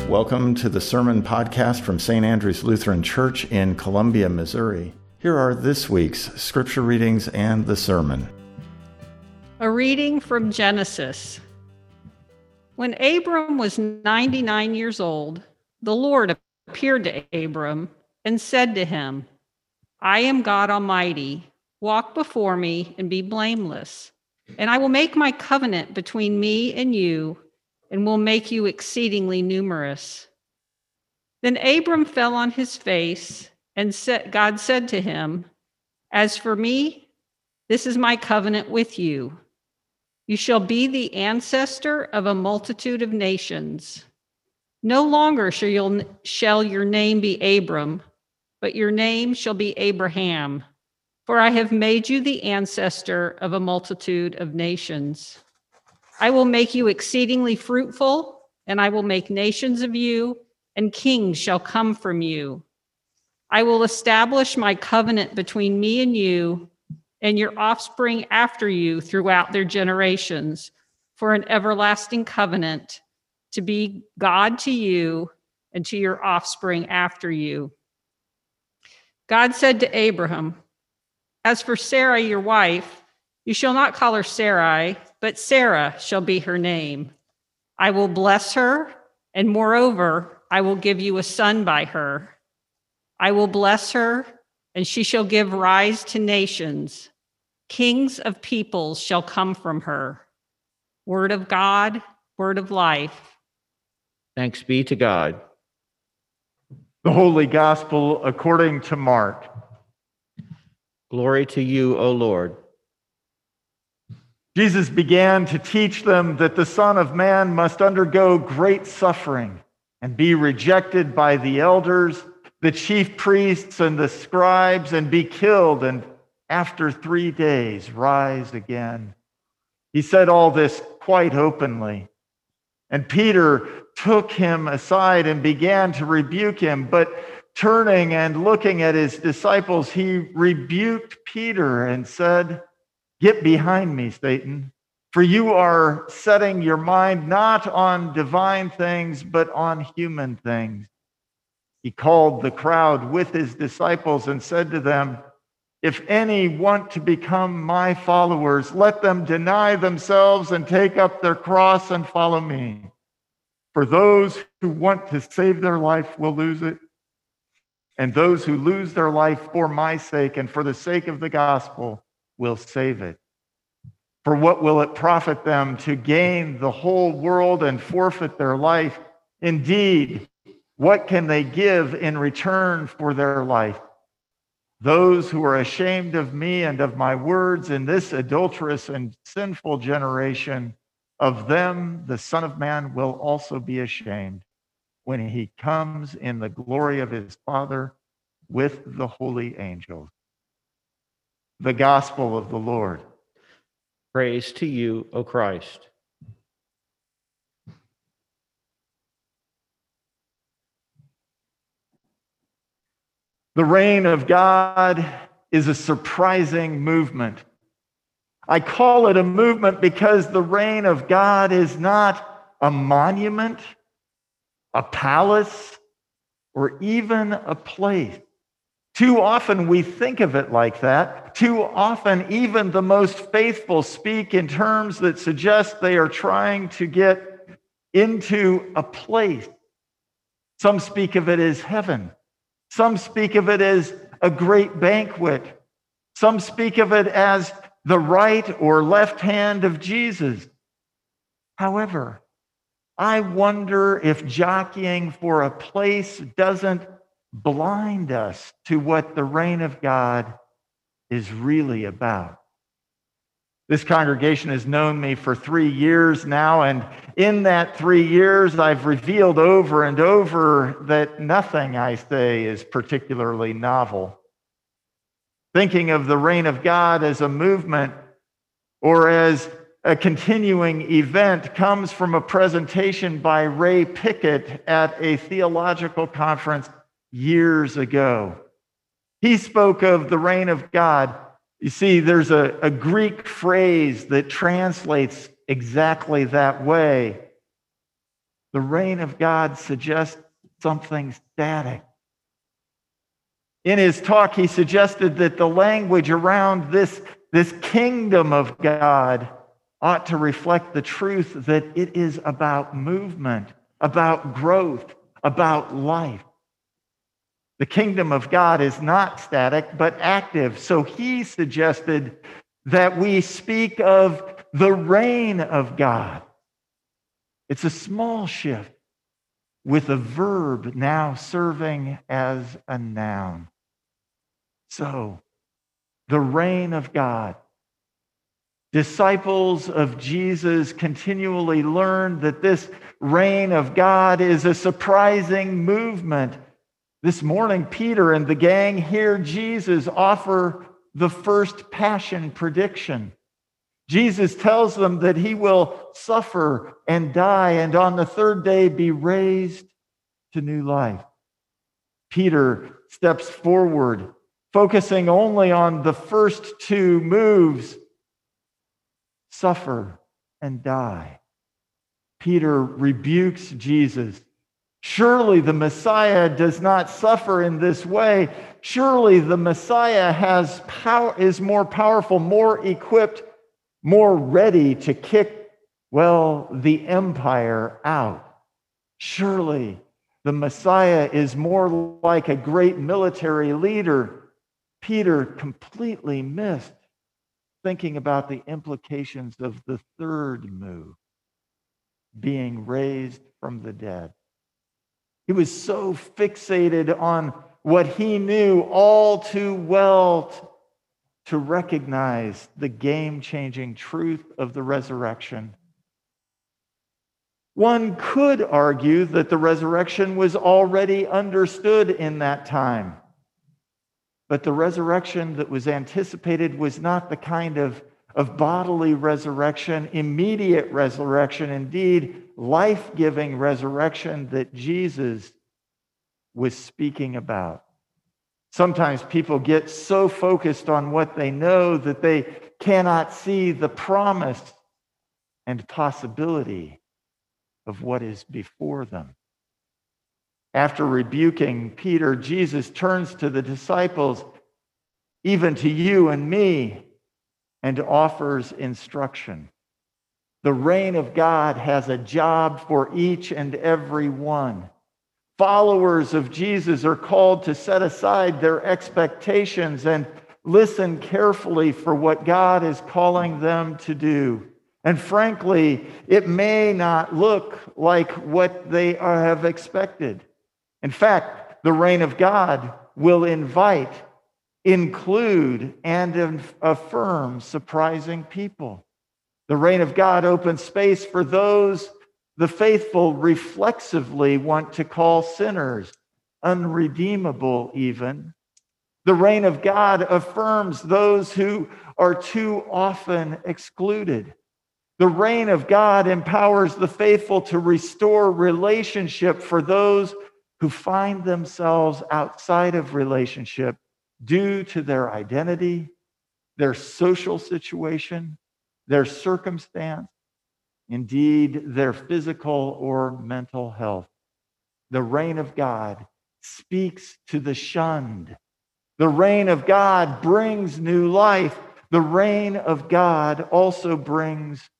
Welcome to the Sermon Podcast from St. Andrew's Lutheran Church in Columbia, Missouri. Here are this week's scripture readings and the sermon. A reading from Genesis. When Abram was 99 years old, the Lord appeared to Abram and said to him, I am God Almighty. Walk before me and be blameless, and I will make my covenant between me and you, and will make you exceedingly numerous. Then Abram fell on his face, and God said to him, As for me, this is my covenant with you. You shall be the ancestor of a multitude of nations. No longer shall your name be Abram, but your name shall be Abraham, for I have made you the ancestor of a multitude of nations. I will make you exceedingly fruitful, and I will make nations of you, and kings shall come from you. I will establish my covenant between me and you, and your offspring after you throughout their generations, for an everlasting covenant, to be God to you and to your offspring after you. God said to Abraham, As for Sarai, your wife, you shall not call her Sarai, but Sarah shall be her name. I will bless her, and moreover, I will give you a son by her. I will bless her, and she shall give rise to nations. Kings of peoples shall come from her. Word of God, word of life. Thanks be to God. The Holy Gospel according to Mark. Glory to you, O Lord. Jesus began to teach them that the Son of Man must undergo great suffering and be rejected by the elders, the chief priests, and the scribes, and be killed, and after 3 days rise again. He said all this quite openly. And Peter took him aside and began to rebuke him, but turning and looking at his disciples, he rebuked Peter and said, Get behind me, Satan, for you are setting your mind not on divine things, but on human things. He called the crowd with his disciples and said to them, If any want to become my followers, let them deny themselves and take up their cross and follow me. For those who want to save their life will lose it, and those who lose their life for my sake and for the sake of the gospel will save it. For what will it profit them to gain the whole world and forfeit their life? Indeed, what can they give in return for their life? Those who are ashamed of me and of my words in this adulterous and sinful generation, of them the Son of Man will also be ashamed when he comes in the glory of his Father with the holy angels. The Gospel of the Lord. Praise to you, O Christ. The reign of God is a surprising movement. I call it a movement because the reign of God is not a monument, a palace, or even a place. Too often we think of it like that. Too often even the most faithful speak in terms that suggest they are trying to get into a place. Some speak of it as heaven. Some speak of it as a great banquet. Some speak of it as the right or left hand of Jesus. However, I wonder if jockeying for a place doesn't blind us to what the reign of God is really about. This congregation has known me for 3 years now, and in that 3 years, I've revealed over and over that nothing I say is particularly novel. Thinking of the reign of God as a movement or as a continuing event comes from a presentation by Ray Pickett at a theological conference years ago. He spoke of the reign of God. You see, there's a Greek phrase that translates exactly that way. The reign of God suggests something static. In his talk, he suggested that the language around this kingdom of God ought to reflect the truth that it is about movement, about growth, about life. The kingdom of God is not static, but active. So he suggested that we speak of the reign of God. It's a small shift with a verb now serving as a noun. So, the reign of God. Disciples of Jesus continually learn that this reign of God is a surprising movement. This morning, Peter and the gang hear Jesus offer the first passion prediction. Jesus tells them that he will suffer and die and on the third day be raised to new life. Peter steps forward, focusing only on the first two moves, suffer and die. Peter rebukes Jesus. Surely the Messiah does not suffer in this way. Surely the Messiah has power, is more powerful, more equipped, more ready to kick, the empire out. Surely the Messiah is more like a great military leader. Peter completely missed thinking about the implications of the third move, being raised from the dead. He was so fixated on what he knew all too well to recognize the game-changing truth of the resurrection. One could argue that the resurrection was already understood in that time. But the resurrection that was anticipated was not the kind of bodily resurrection, immediate resurrection, indeed, life-giving resurrection that Jesus was speaking about. Sometimes people get so focused on what they know that they cannot see the promise and possibility of what is before them. After rebuking Peter, Jesus turns to the disciples, even to you and me, and offers instruction. The reign of God has a job for each and every one. Followers of Jesus are called to set aside their expectations and listen carefully for what God is calling them to do. And frankly, it may not look like what they have expected. In fact, the reign of God will invite, include, and affirm surprising people. The reign of God opens space for those the faithful reflexively want to call sinners, unredeemable even. The reign of God affirms those who are too often excluded. The reign of God empowers the faithful to restore relationship for those who find themselves outside of relationship due to their identity, their social situation, their circumstance, indeed, their physical or mental health. The reign of God speaks to the shunned. The reign of God brings new life. The reign of God also brings,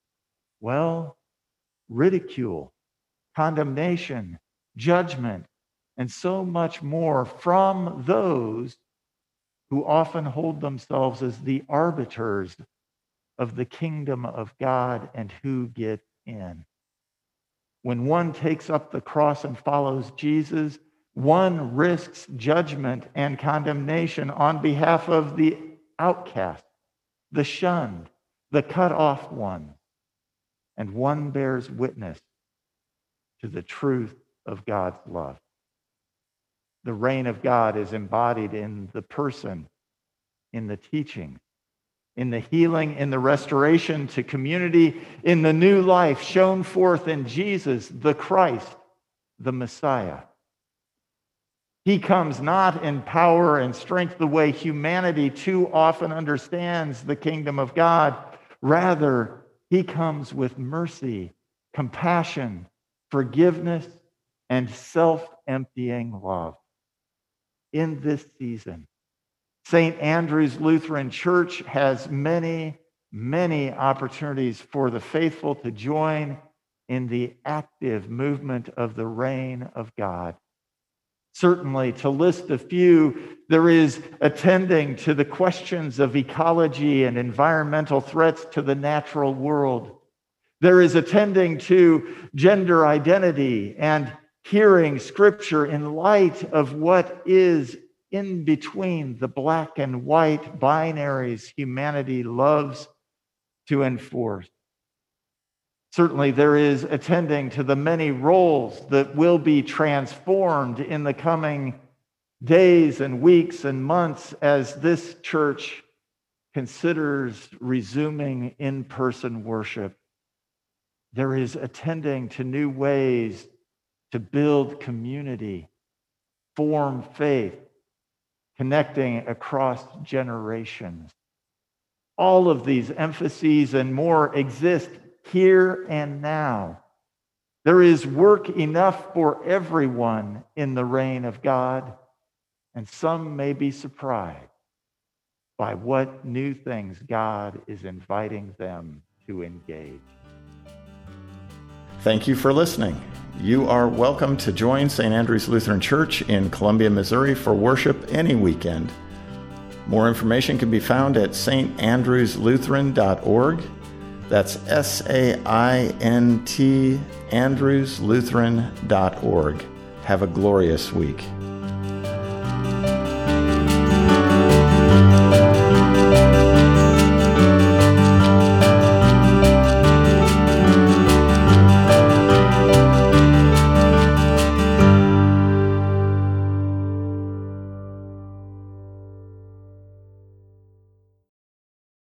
ridicule, condemnation, judgment, and so much more from those who often hold themselves as the arbiters of the kingdom of God and who get in. When one takes up the cross and follows Jesus, one risks judgment and condemnation on behalf of the outcast, the shunned, the cut off one, and one bears witness to the truth of God's love. The reign of God is embodied in the person, in the teaching, in the healing, in the restoration to community, in the new life shown forth in Jesus, the Christ, the Messiah. He comes not in power and strength the way humanity too often understands the kingdom of God. Rather, he comes with mercy, compassion, forgiveness, and self-emptying love. In this season, St. Andrew's Lutheran Church has many, many opportunities for the faithful to join in the active movement of the reign of God. Certainly, to list a few, there is attending to the questions of ecology and environmental threats to the natural world. There is attending to gender identity and hearing Scripture in light of what is in between the black and white binaries humanity loves to enforce. Certainly, there is attending to the many roles that will be transformed in the coming days and weeks and months as this church considers resuming in-person worship. There is attending to new ways to build community, form faith, connecting across generations. All of these emphases and more exist here and now. There is work enough for everyone in the reign of God, and some may be surprised by what new things God is inviting them to engage. Thank you for listening. You are welcome to join St. Andrew's Lutheran Church in Columbia, Missouri for worship any weekend. More information can be found at standrewslutheran.org. That's SAINT andrewslutheran.org. Have a glorious week.